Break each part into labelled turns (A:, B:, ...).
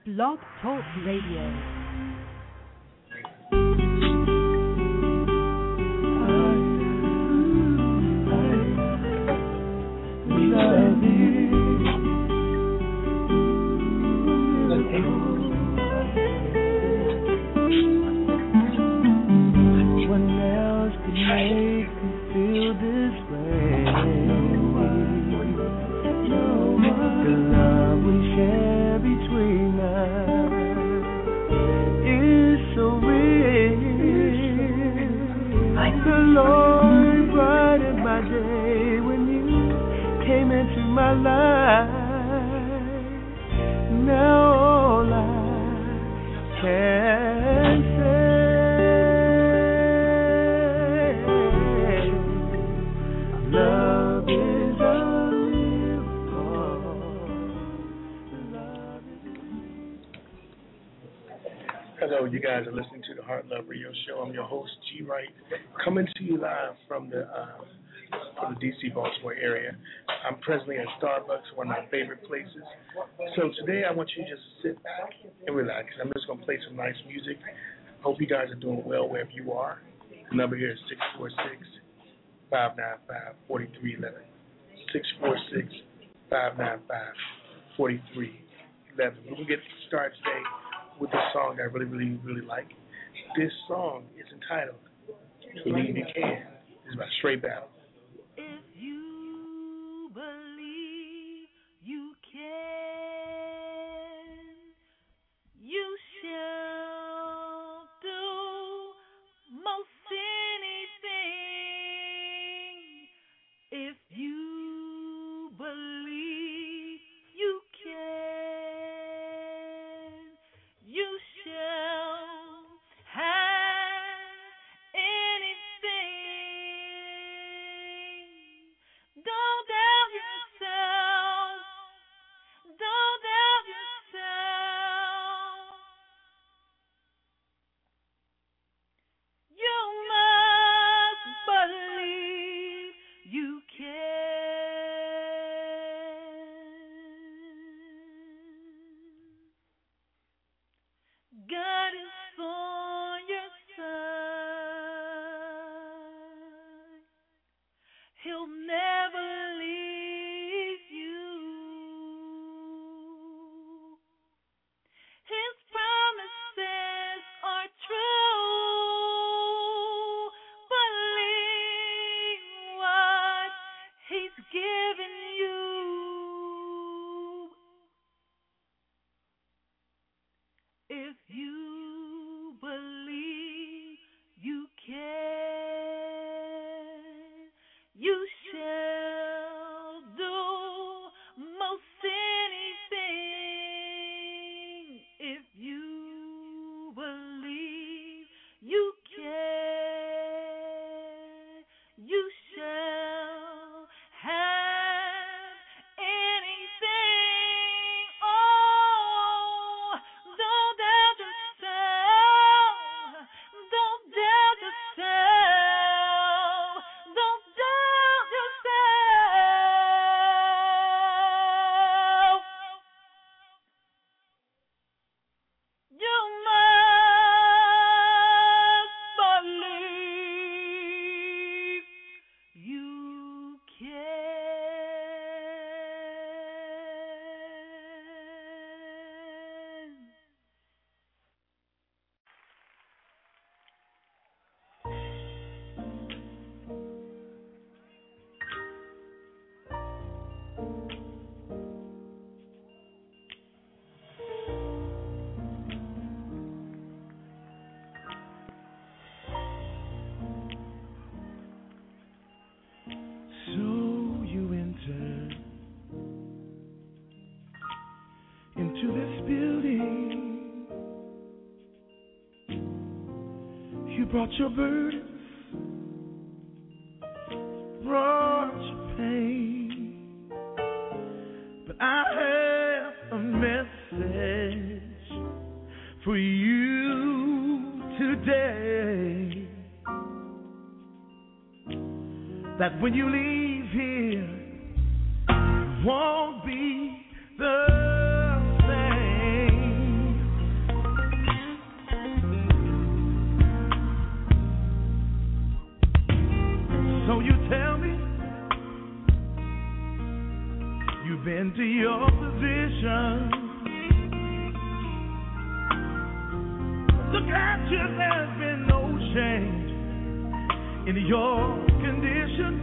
A: Blog Talk Radio.
B: Hello, you guys are listening to the Heart Love Radio Show. I'm your host, G. Wright, coming to you live from the D.C. Baltimore area. I'm presently at Starbucks, one of my favorite places. So today I want you to just sit back and relax. I'm just going to play some nice music. Hope you guys are doing well wherever you are. The number here is 646-595-4311. 646-595-4311. We're going to get started today with this song that I really, really, really like. This song is entitled Believe You Can. This is by Stray Battle.
C: If you believe you can, you shall do most anything. If you believe you can, you shall have anything. Don't doubt yourself. Don't doubt yourself. You must believe you can. God is on your side. He'll never leave you. His promises are true. Believe what he's given you. If you believe you can, you shall do most anything. If you believe you can, you shall have anything. Oh, don't doubt yourself. Don't doubt yourself. Don't doubt yourself. You must believe you can.
D: So you enter into this building. You brought your burdens, brought your pain. But I have a message for you today. That when you leave here, you won't be the same. into your position. Look at you, there's been no change in your condition.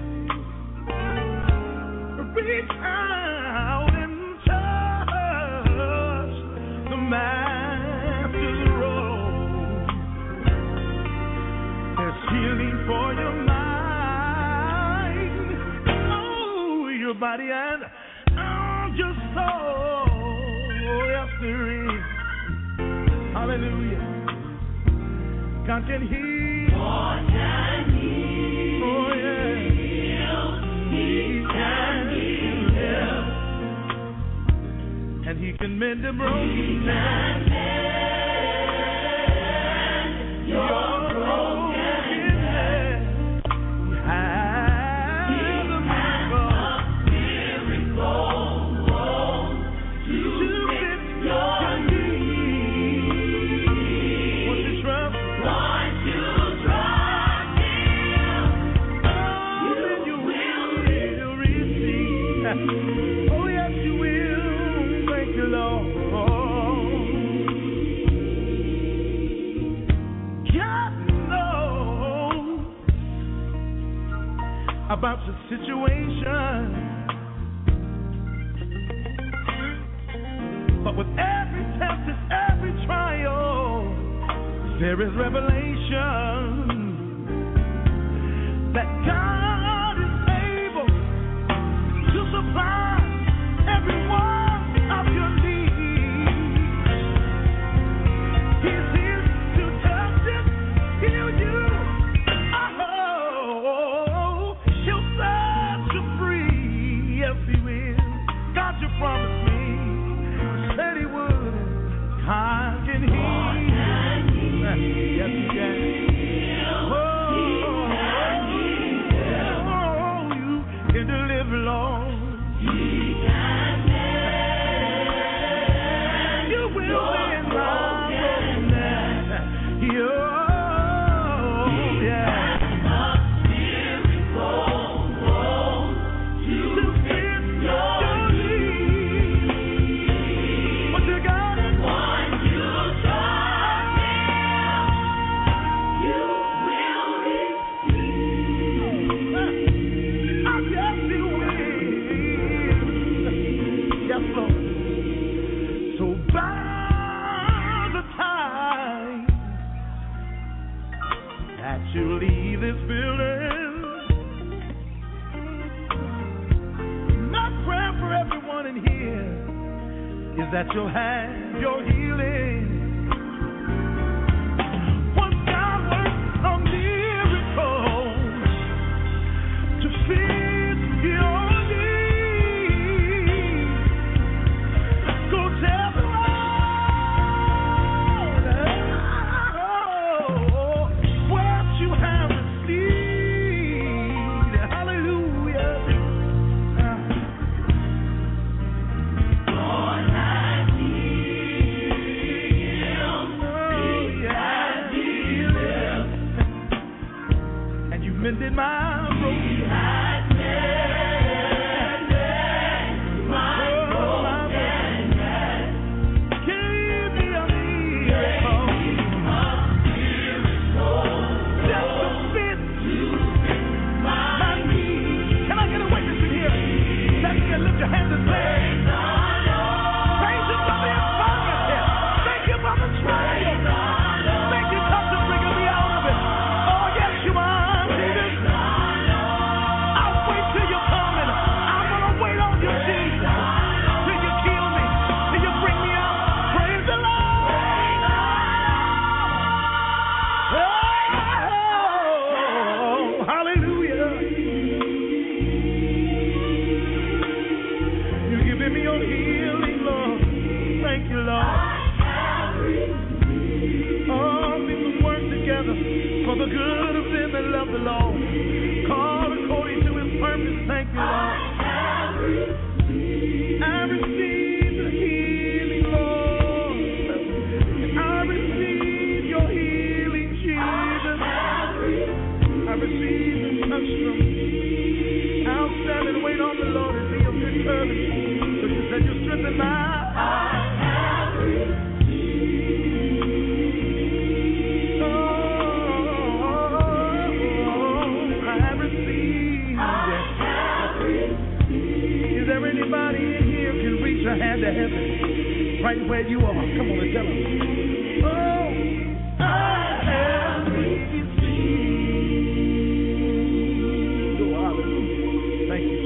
D: Reach out and touch the master's robe. There's healing for your mind, oh, your body and your soul. Yes, there is. Hallelujah. God can heal. God can heal. Oh, yeah. He can heal. And He can mend the broken man. Your broken man. He has a miracle to fix your need. Won't you trust? Oh, yes, you will. Thank you, Lord. God knows about your situation. But with every test and every trial, there is revelation that God is able to supply every one of your needs. He's here to touch it, heal you. Oh, He'll set you free. Yes, He will. God, you promised me. Said He would. God can heal. Yes, He can. You deliver, Lord. You will mend my brokenness. Yeah. To fit your needs. What you got? One you trust Him, you will receive. Yes, you will. Yes, Lord. So by the time that you leave this building, my prayer for everyone in here is that you'll have your healing. Once God works on miracles to fit your needs, go tell the world what you have received. Hallelujah. Lord has healed. He has healed. And you mended my broken. For the good of them that love the Lord, called according to His purpose. Thank you, Lord. I receive the healing, Lord. I receive your healing, Jesus. I receive the touch from. I'll stand and wait on the Lord and be of good courage. right where you are. Come on and tell them. Oh, I am received. Oh, hallelujah. Thank you,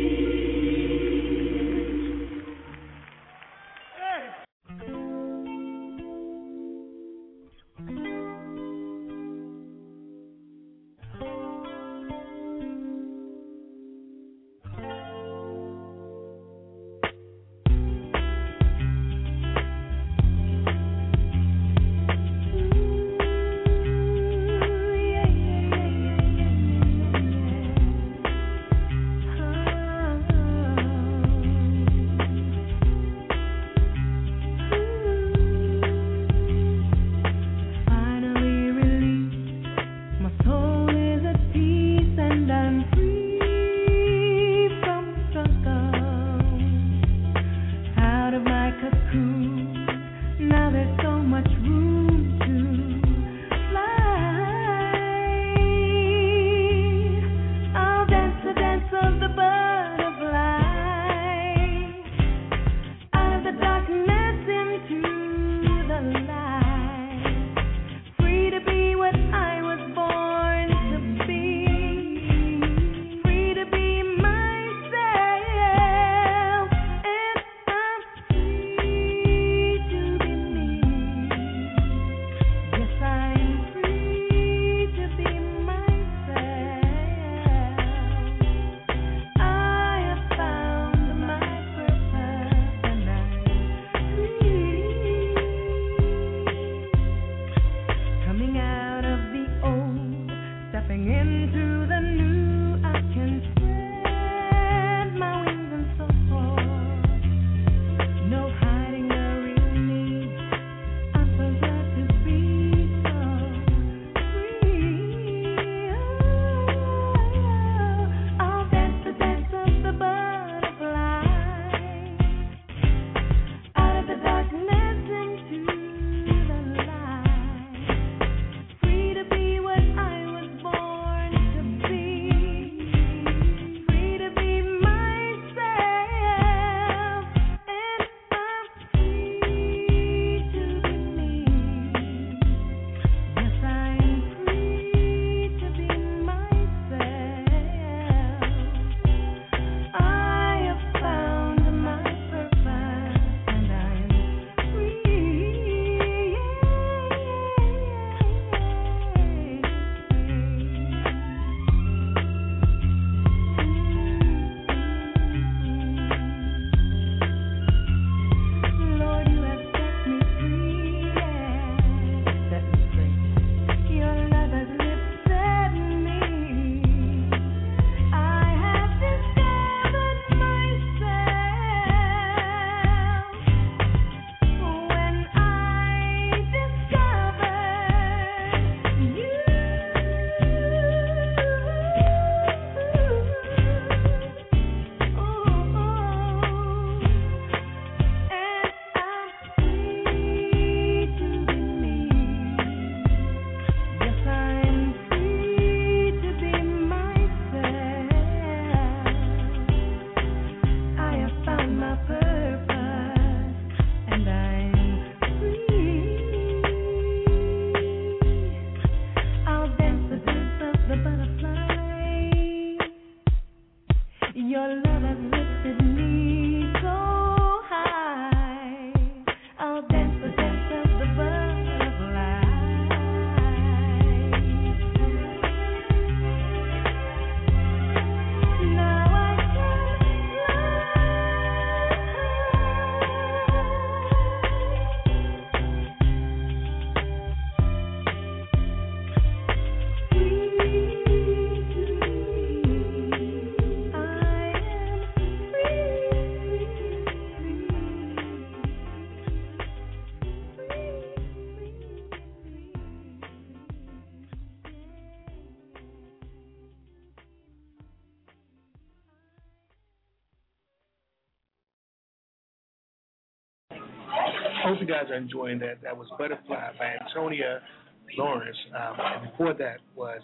B: Hope you guys are enjoying that. That was Butterfly by Antonia Lawrence. And before that was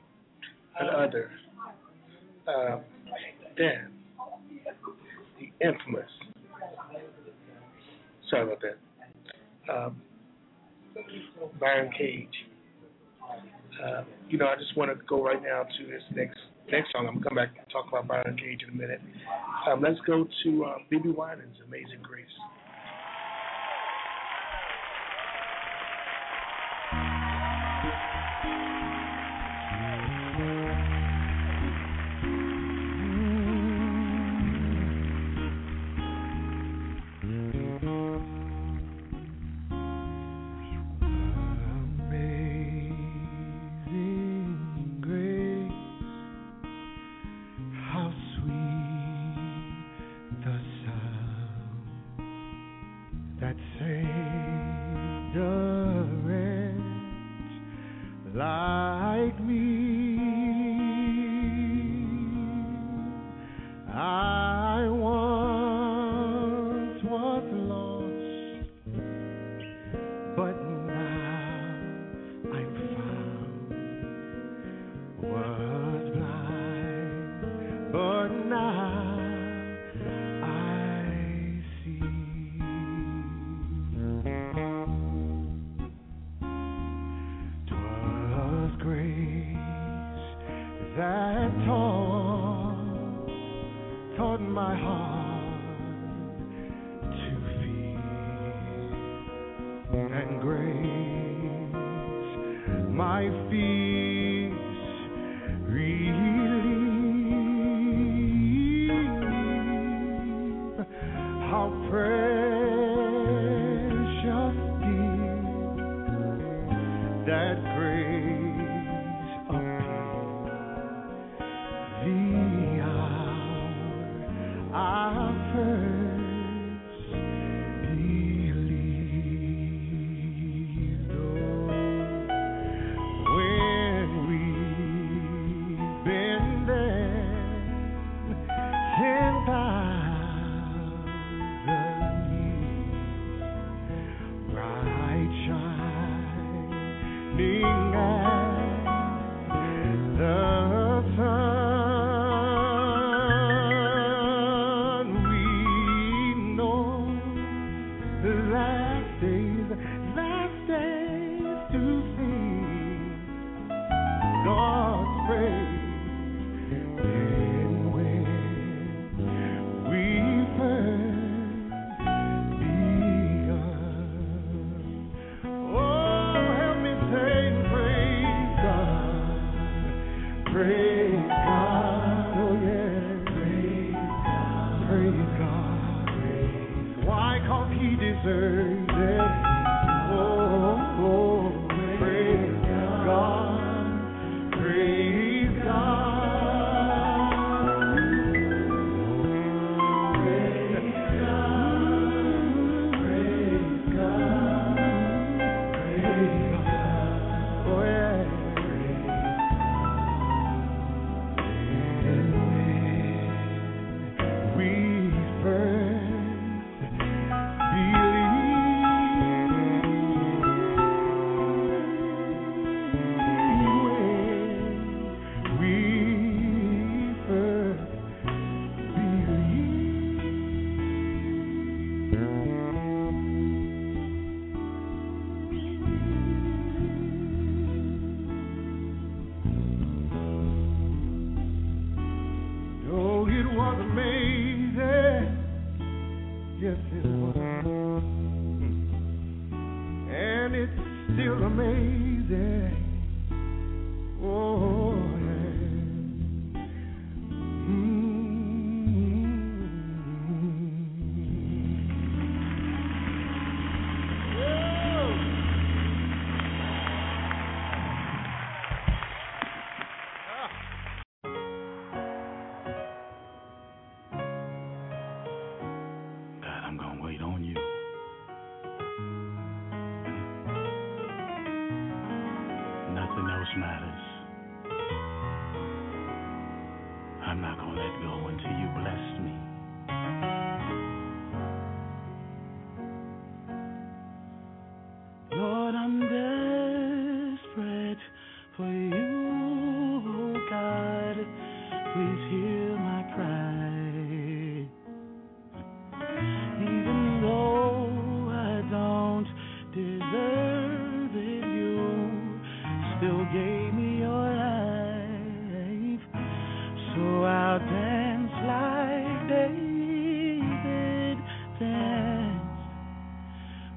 B: another, Dan, the infamous Sorry about that. Byron Cage. I just want to go right now to this next song. I'm going to come back and talk about Byron Cage in a minute. Let's go to Bibi Winans, Amazing Grace.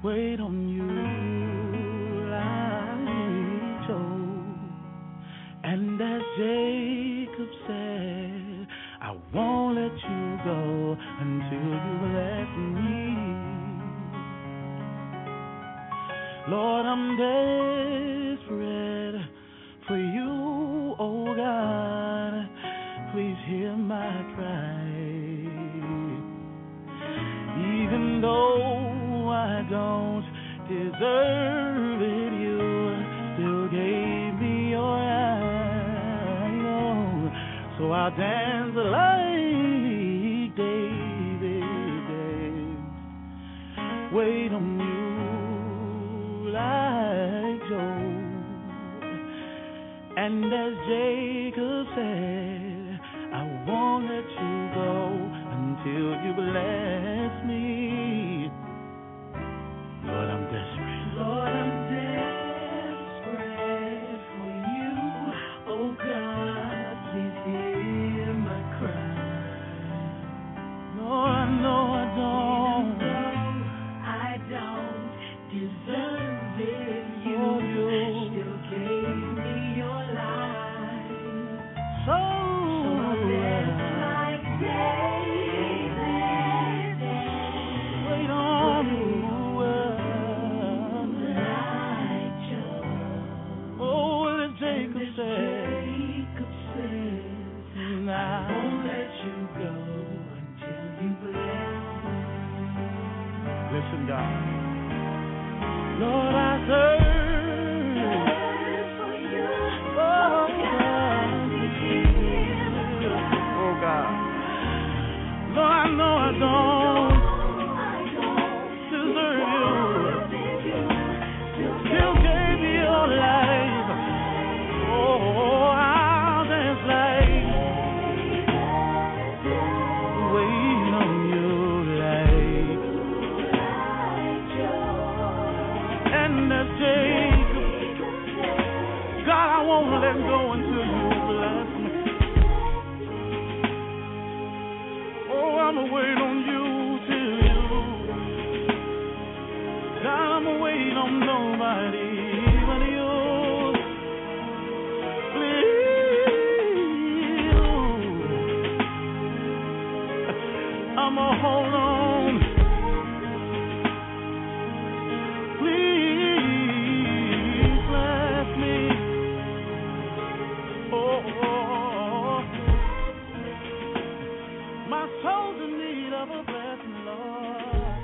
D: wait on you like Job. And as Jacob said, I won't let you go until you bless me. Lord, I'm desperate for you, oh God. Please hear my cry. Even though I don't deserve it, you still gave me your eye. Oh, so I'll dance like David danced. Wait on you like Job. And as Jacob said, I won't let you go until you bless me. Lord, I'm desperate. Lord, I'm desperate for you. Oh God, please hear my cry. Lord, no, I don't. I don't deserve it. You still gave me your life. So I'll dance like David. Wait on you. Like Job. Oh, as Jacob says, I won't let you go until you bless me. Listen, God. Lord, I thirst for you. Oh, God. Lord, I know I don't deserve you. You gave me your life. Oh, I'll dance like waiting on you like. And as Jacob, God, I won't let go until you bless me. Oh, I'm waiting on you till you. God, I'm waiting on nobody but you. Please, I'ma hold on. Please bless me. Oh, my soul's in need of a blessing, Lord.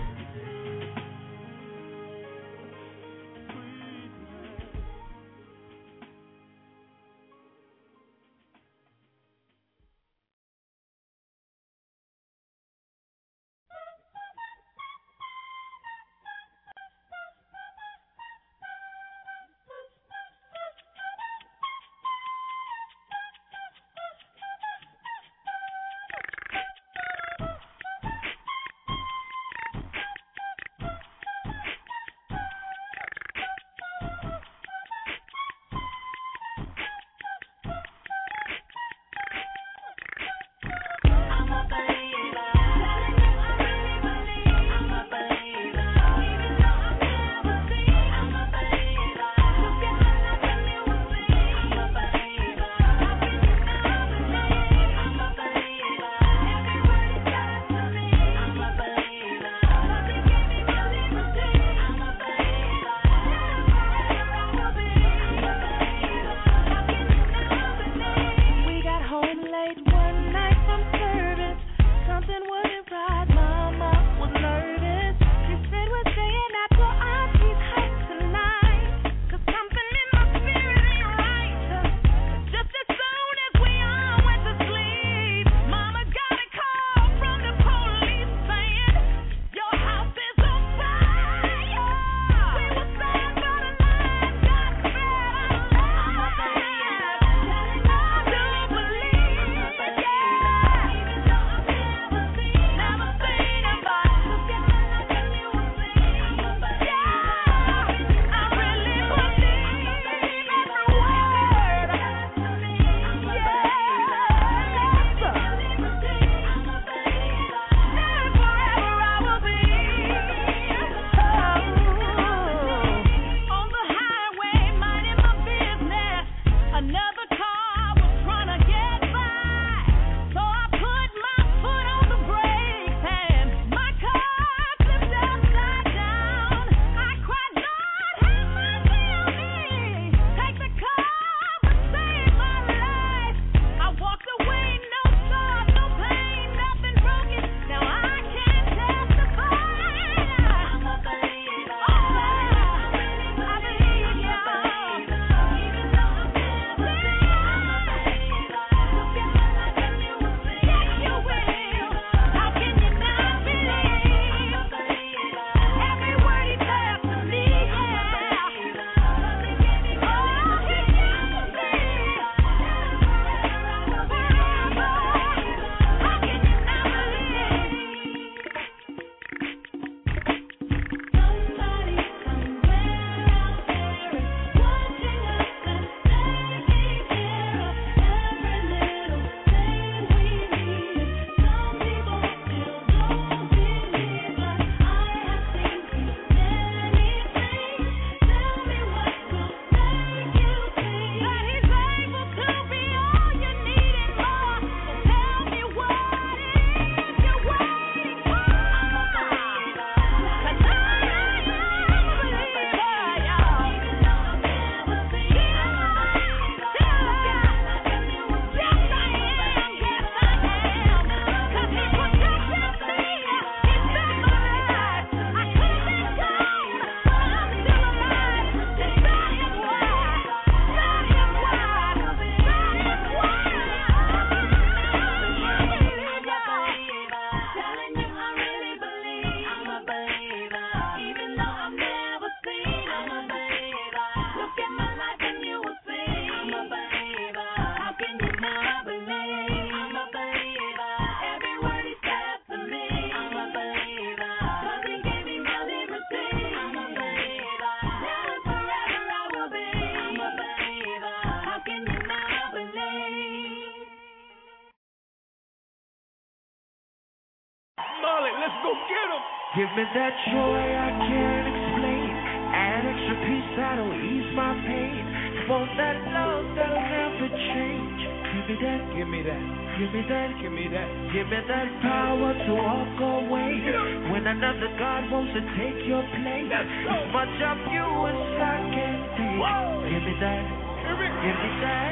E: Give me that joy I can't explain. Add extra peace that'll ease my pain. Want that love that'll never change. Give me that, give me that, give me that, give me that. Give me that power to walk away when another God wants to take your place. As much of you as I can take. Give me that, give me that.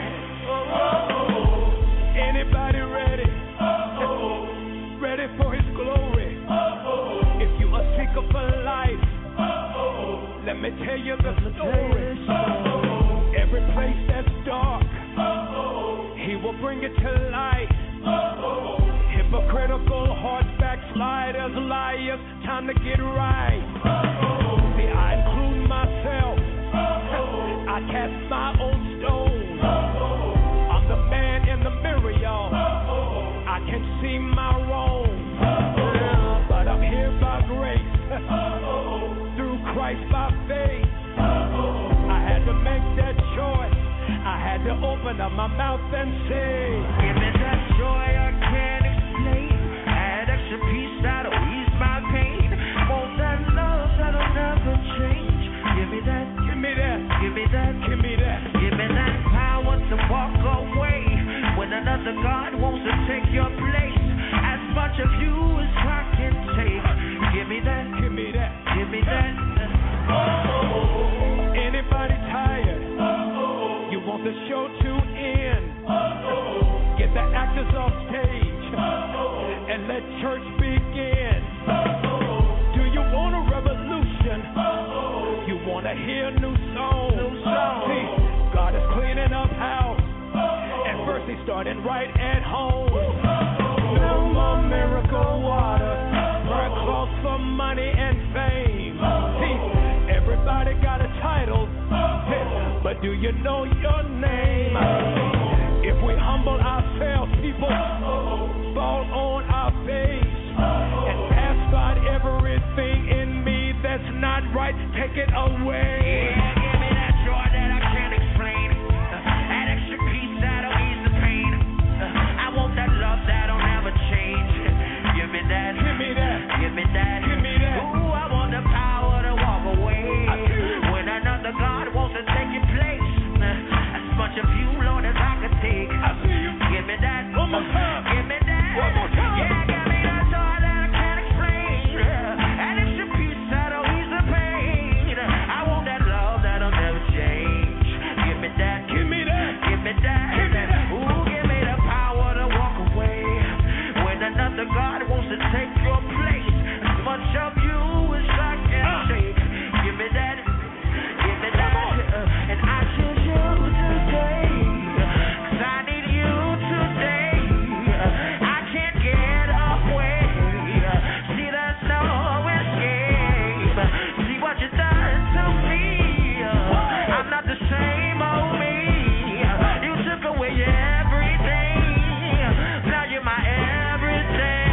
D: Anybody ready? Ready for His glory? If you are seeker for life, let me tell you the story. Every place that's dark, He will bring it to light. Hypocritical hearts, backsliders, liars, time to get right. See, I include myself. I cast my own stone. I'm the man in the mirror, y'all. I can see my wrong, but I'm here by grace, through Christ by faith. I had to make that choice. I had to open up my mouth and say,
E: give me that joy I can't explain. Add extra peace that'll ease my pain. Want that love that'll never change. Give me that,
D: give me that,
E: give me that,
D: give me that.
E: Give me that power to walk away when another God wants to take your place. As much of you as I can take. Give me that,
D: give me that,
E: give me that.
D: Anybody tired? You want the show to end? Get the actors off stage and let church begin. Do you want a revolution? You want to hear new songs? See, God is cleaning up house, and first He's starting right at home. No more miracle water, prayer cloths for money and fame. See, everybody got a title, but do you know your name? If we humble ourselves, people fall on our face and ask God, everything in me that's not right, take it away.
E: Yeah, give me that joy that I can't explain. Add extra peace that'll ease the pain. I want that love that'll never change. Give me that,
D: give me that,
E: give me that,
D: give me that.
E: Ooh, I want the power to walk away when another God wants to take your place. As much of you, Lord, as I could take.
D: I see you.
E: Give me that.
D: One more time.
E: Give me that.
D: One more time.
E: Yeah, give me that joy that I can't explain. Add extra peace that'll ease the pain. I want that love that'll never change. Give me that.
D: Give me that.
E: Give me that.
D: Give me that.
E: Ooh, give me the power to walk away when another God wants to take your place. As much of you as I can take. Give me that. Give me that. And I choose you today. 'Cause I need you today. I can't get away. See, there's no escape. See what you done to me. I'm not the same old me. You took away everything. Now you're my everything.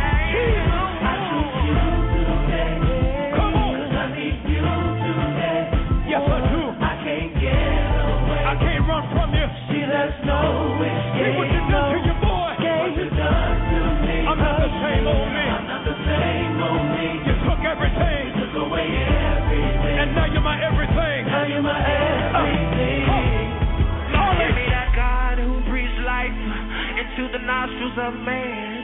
E: I choose you today.
D: Come on.
E: 'Cause I need you today.
D: Yes, I do.
E: I can't get away.
D: I can't run from you.
E: See, there's no escape.
D: See what you done to your boy.
E: What you done to me.
D: I'm not the same old me.
E: I'm not the same old me.
D: You took everything,
E: You took away everything.
D: and now you're my everything.
E: Now you're my everything.
D: Lord,
E: Give me that God who breathes life into the nostrils of man.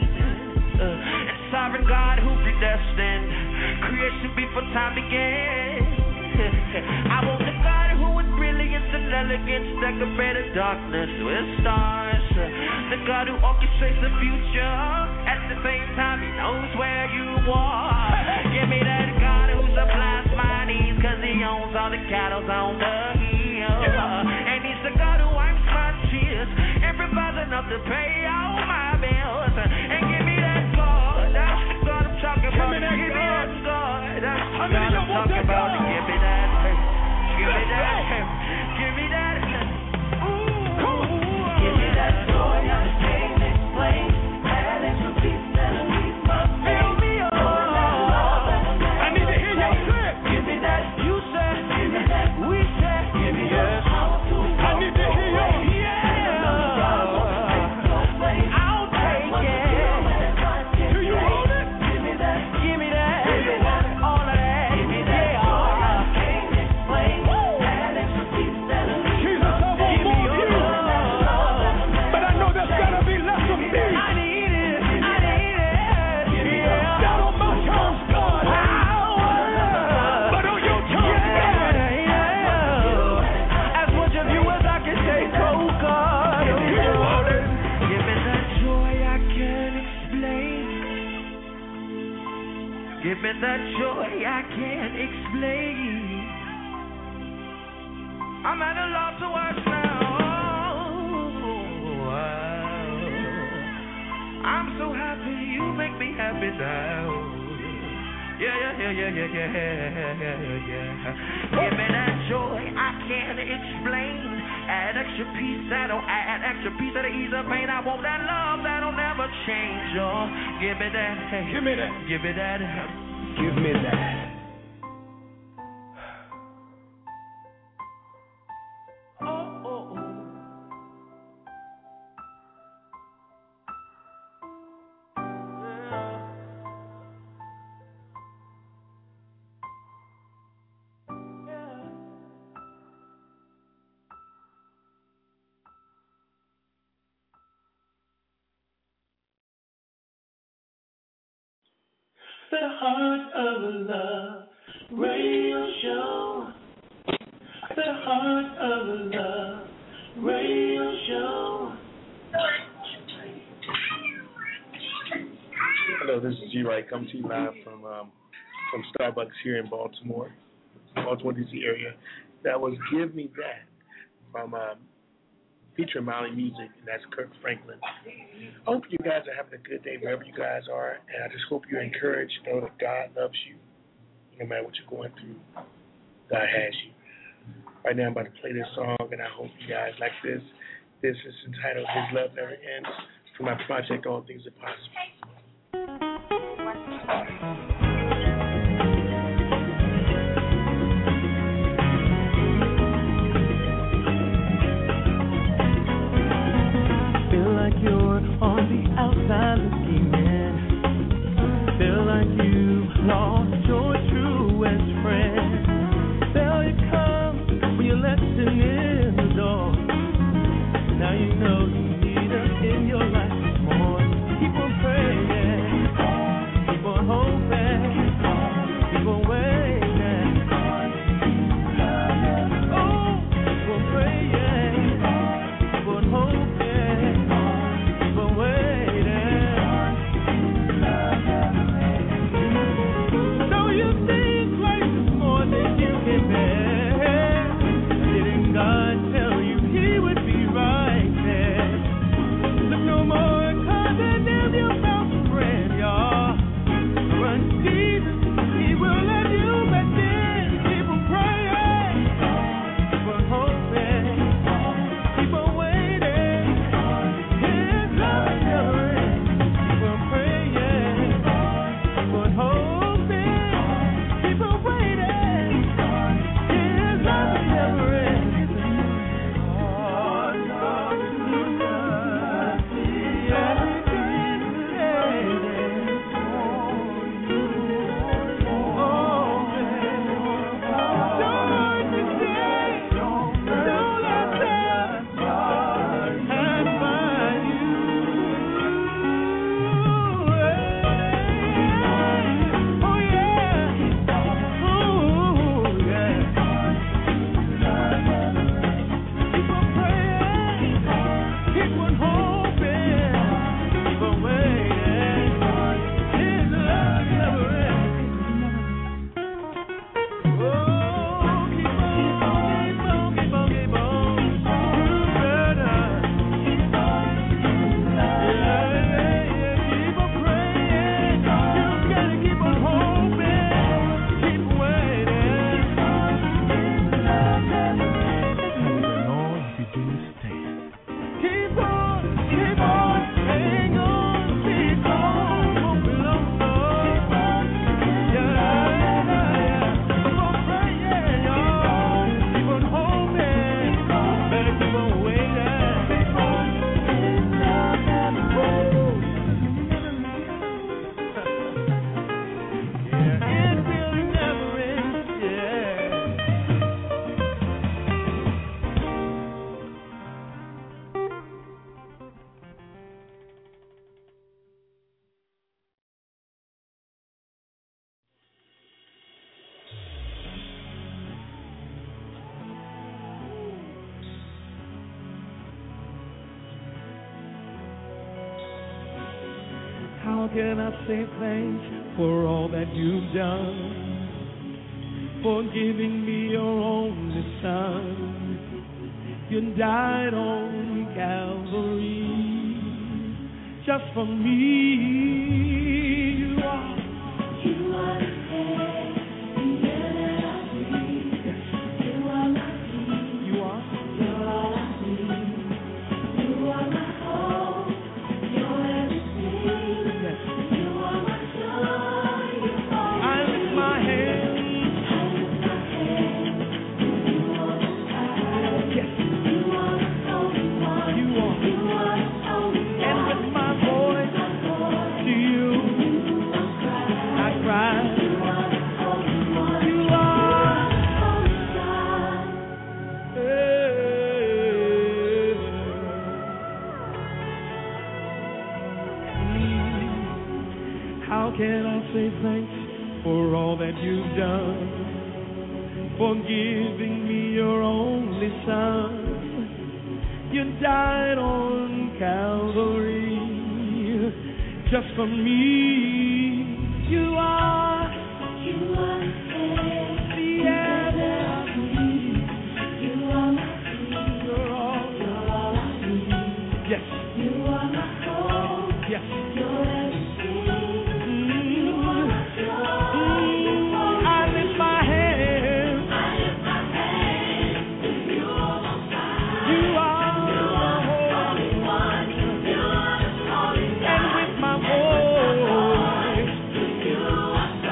E: And sovereign God who predestined creation before time began. I want the God who with brilliance and elegance decorated darkness with stars. The God who orchestrates the future. At the same time, He knows where you are. Give me that God who supplies my needs, 'cause He owns all the cattle on the hill. And He's the God who wipes my tears and provides enough to pay all my bills. And give me that God, that's the God I'm talking about.
D: Give me that
E: Give me
D: God.
E: that God, that's the
D: How many
E: God
D: of
E: I'm
D: you want
E: talking
D: that
E: about.
D: God?
E: Give me that, give me
D: Let's
E: that,
D: go.
E: give me that.
D: Come on.
E: Give me that joy I can't explain. That extra peace that'll ease my pain. Fill me up.
D: I need to hear you say it.
E: Give me that. You said. Give me that. We said. Give me that.
D: I need to hear you.
E: Yeah. I'll take it.
D: Do you want it?
E: Give me that. Give me that.
D: Do you want it?
E: Oh, explain. I'm at a loss of words now. I'm so happy, you make me happy now. Yeah. Give me that joy I can't explain. Add extra piece that'll add extra piece that'll ease the pain. I want that love that'll never change. Oh, give me that. Give me that. Give me that. Give me that.
D: The Heart of Love Radio Show. The Heart of Love Radio Show.
B: Hello, this is G Wright. Come to you live from Starbucks here in Baltimore, D.C. area. That was "Give Me That" from featuring Molly Music, and that's Kirk Franklin. I hope you guys are having a good day wherever you guys are, and I just hope you're encouraged. Know that God loves you, no matter what you're going through. God has you. Right now, I'm about to play this song, and I hope you guys like this. This is entitled "His Love Never Ends" from my project All Things Are Possible.
D: You're on the outside looking in. Feel like you lost your truest friend. Failure comes when you're letting in the door. Now you know you need us in your life more. Keep on praying, keep on hoping, keep on waiting. Oh, keep on praying, keep on hoping. How can I say thanks for all that you've done? for giving me your only Son. You died on Calvary just for me. You are the air, the air that I breathe. You are my peace. You are all I need. You are my hope. You're everything. Yes. You are my joy. I lift my hands. Yes. You are the only one. You are the only one. And with my voice to you, I cry. You are the only one. You are the only one. How can I say thanks for all that you've done? For giving me your only Son. You died on Calvary just for me. You are the air that I breathe. You are my peace. You're all I need. Yes. You are my hope. Yes. You're everything. You are my joy. I lift my hands. You are. And with my voice,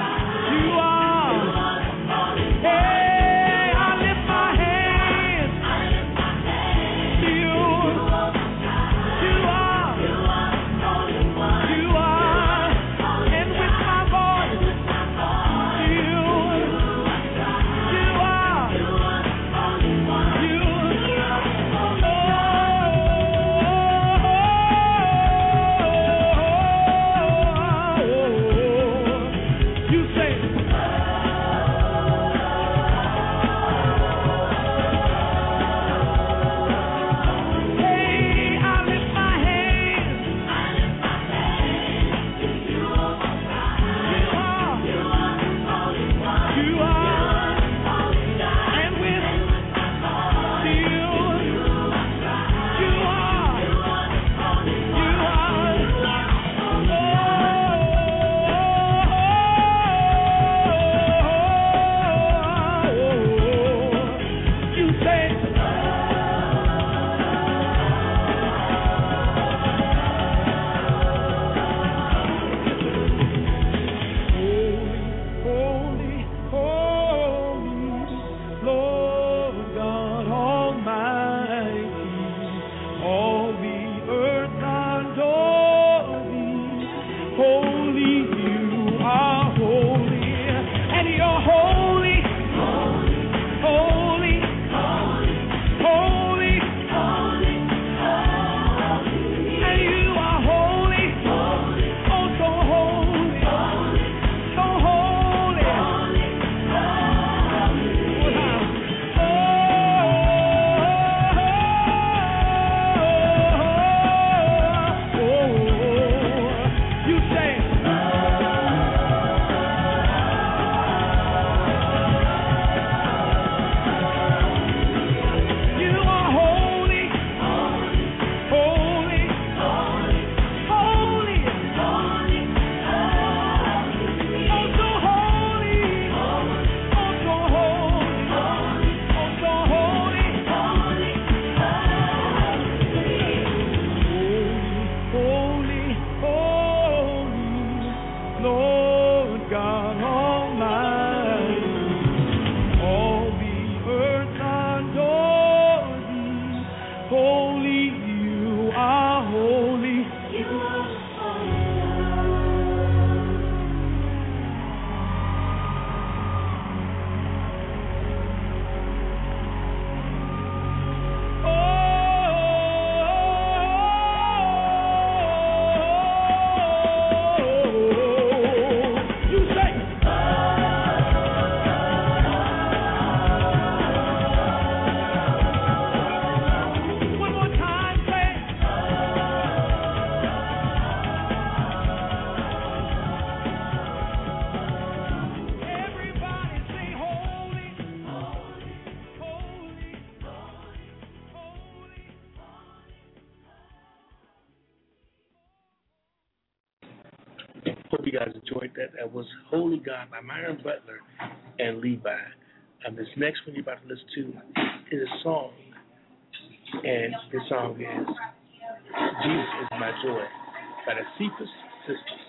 B: Hope you guys enjoyed that. That was Holy God by Myron Butler and Levi. This next one you're about to listen to is a song, and this song is Jesus is My Joy by the Cephas Sisters.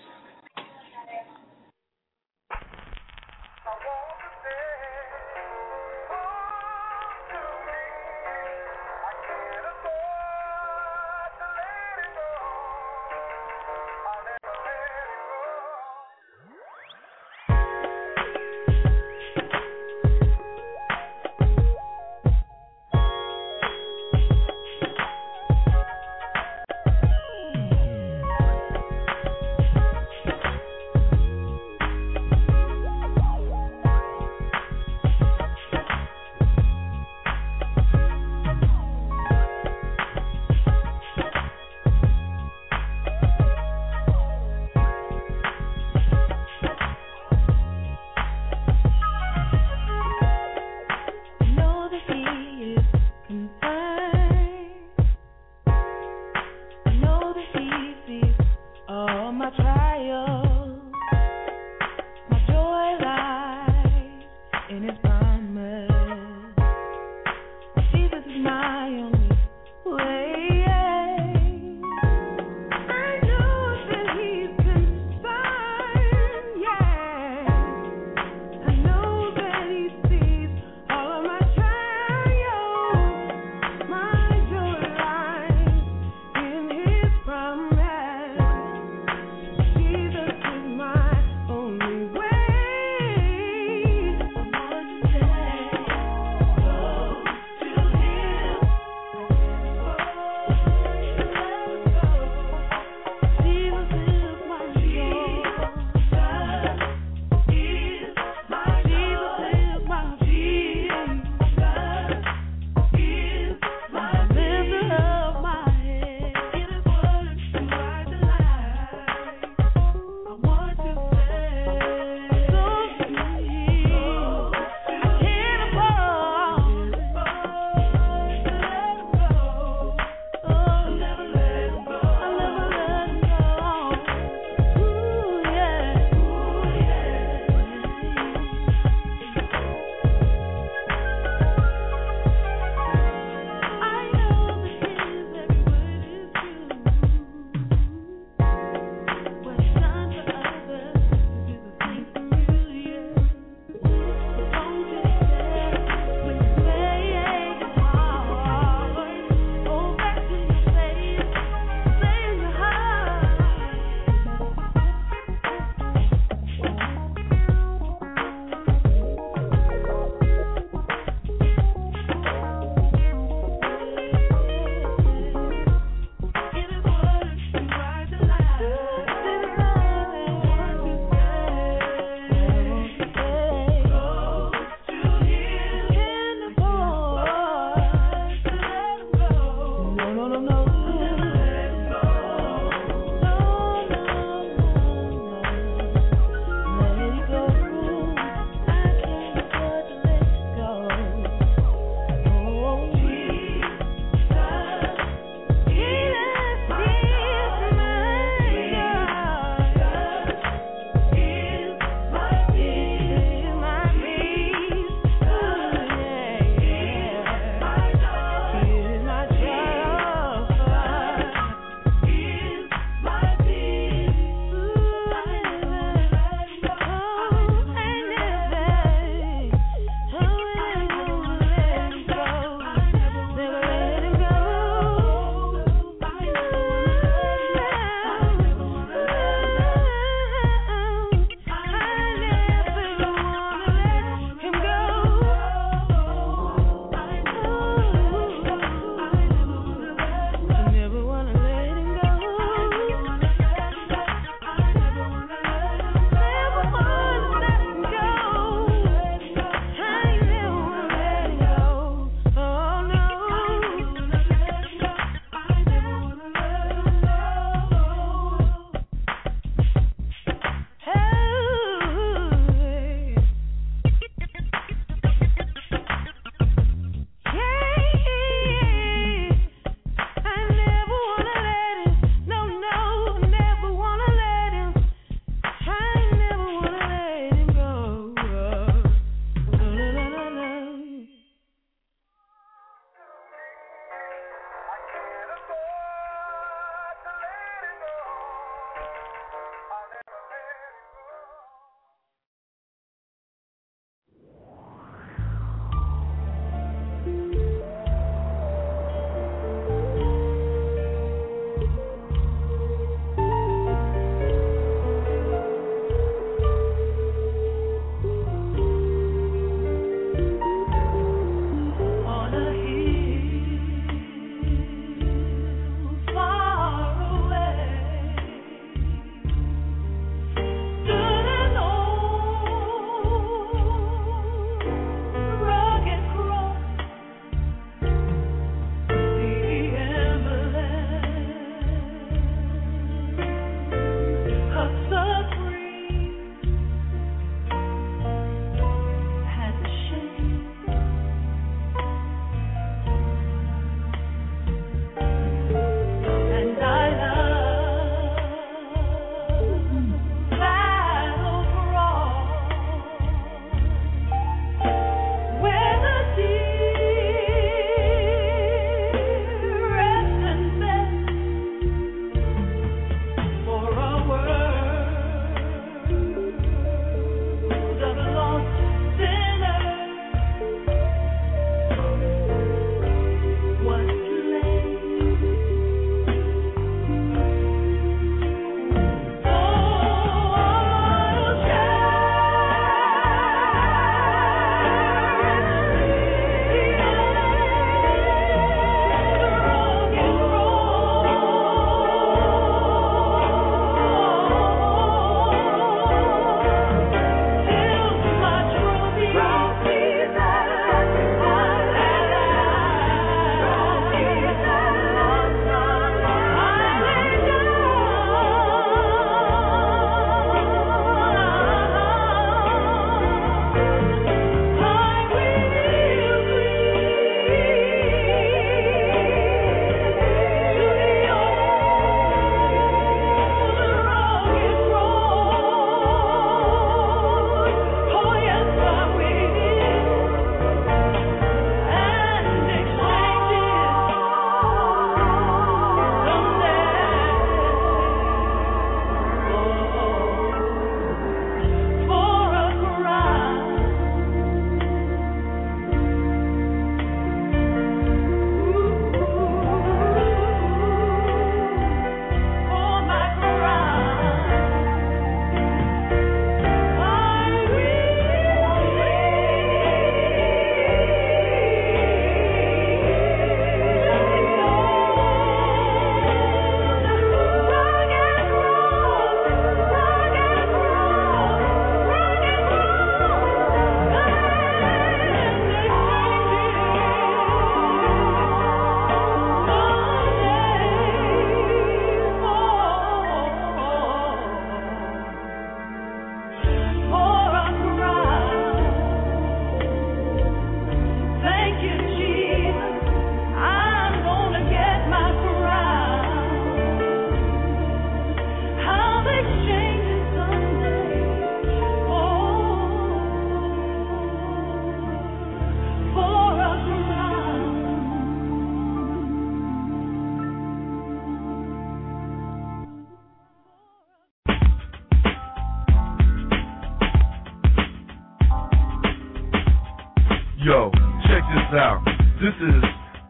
F: out. This is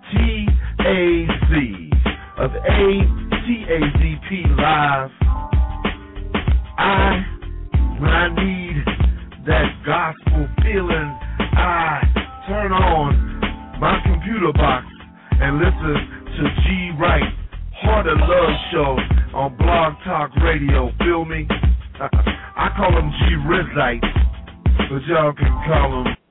F: T-A-Z of A-T-A-Z-P Live. When I need that gospel feeling, I turn on my computer box and listen to G Wright, Heart of Love Show on Blog Talk Radio. Feel me? I call him G Rizite, but y'all can call him.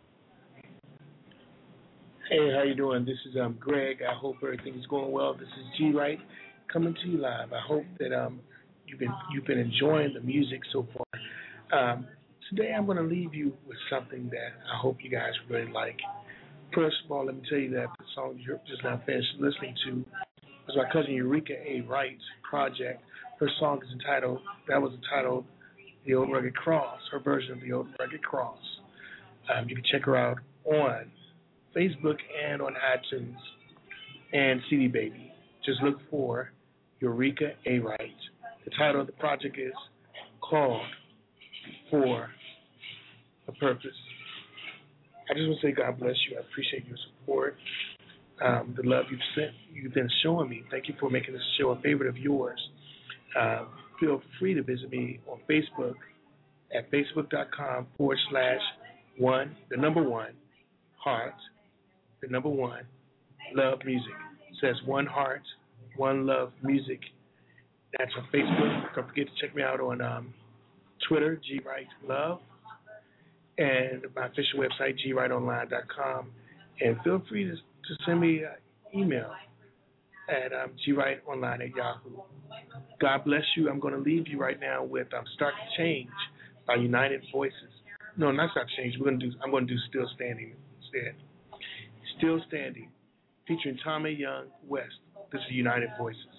B: Hey, how you doing? This is Greg. I hope everything's going well. This is G Wright coming to you live. I hope that you've been enjoying the music so far. Today I'm going to leave you with something that I hope you guys really like. First of all, let me tell you that the song you just now finished listening to was my cousin Eureka A. Wright's project. Her song is entitled, The Old Rugged Cross, her version of The Old Rugged Cross. You can check her out on Facebook and on iTunes and CD Baby. Just look for Eureka A. Wright. The title of the project is called For a Purpose. I just want to say God bless you. I appreciate your support, the love you've been showing me. Thank you for making this show a favorite of yours. Feel free to visit me on Facebook at facebook.com/1, the number 1, heart, the number 1, love music. It says 1 heart, 1 love music. That's on Facebook. Don't forget to check me out on Twitter, G Wright Love, and my official website, gwrightonline.com. And feel free to send me an email at gwrightonline@yahoo. God bless you. I'm going to leave you right now with Start to Change by United Voices. No, not Start to Change. I'm going to do Still Standing instead. Still Standing, featuring Tommy Young West. This is United Voices.